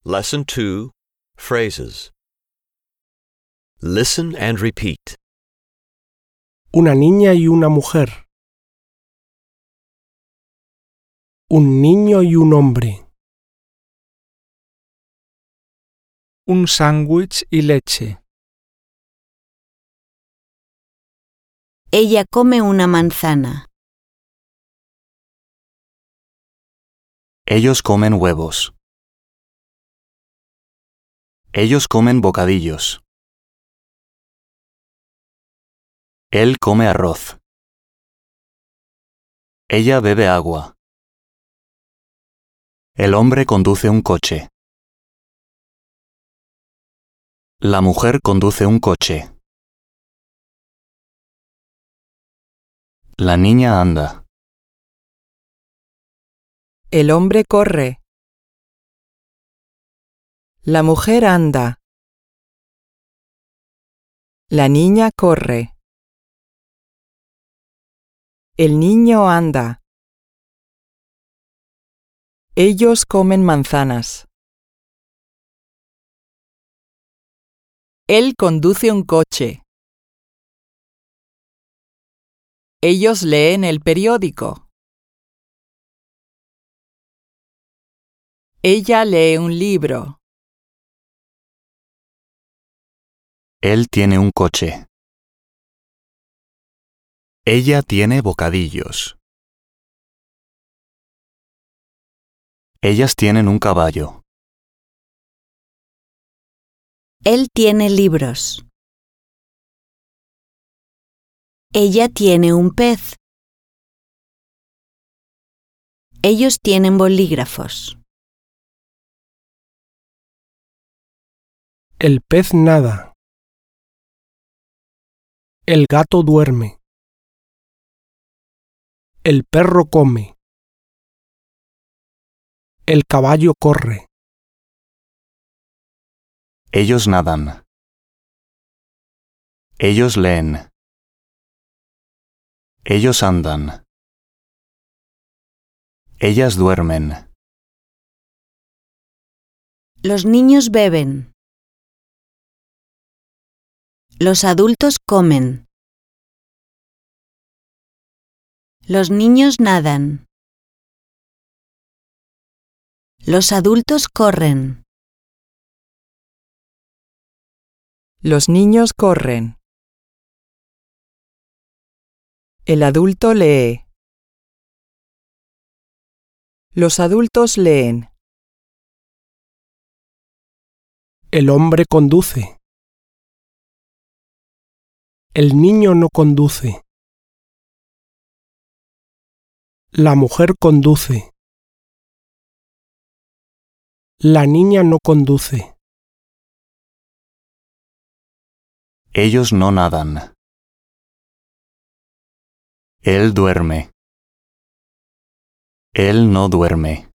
Lesson 2, Phrases. Listen and repeat. Una niña y una mujer. Un niño y un hombre. Un sándwich y leche. Ella come una manzana. Ellos comen huevos. Ellos comen bocadillos. Él come arroz. Ella bebe agua. El hombre conduce un coche. La mujer conduce un coche. La niña anda. El hombre corre. La mujer anda. La niña corre. El niño anda. Ellos comen manzanas. Él conduce un coche. Ellos leen el periódico. Ella lee un libro. Él tiene un coche. Ella tiene bocadillos. Ellas tienen un caballo. Él tiene libros. Ella tiene un pez. Ellos tienen bolígrafos. El pez nada. El gato duerme. El perro come. El caballo corre. Ellos nadan. Ellos leen. Ellos andan. Ellas duermen. Los niños beben. Los adultos comen. Los niños nadan. Los adultos corren. Los niños corren. El adulto lee. Los adultos leen. El hombre conduce. El niño no conduce. La mujer conduce. La niña no conduce. Ellos no nadan. Él duerme. Él no duerme.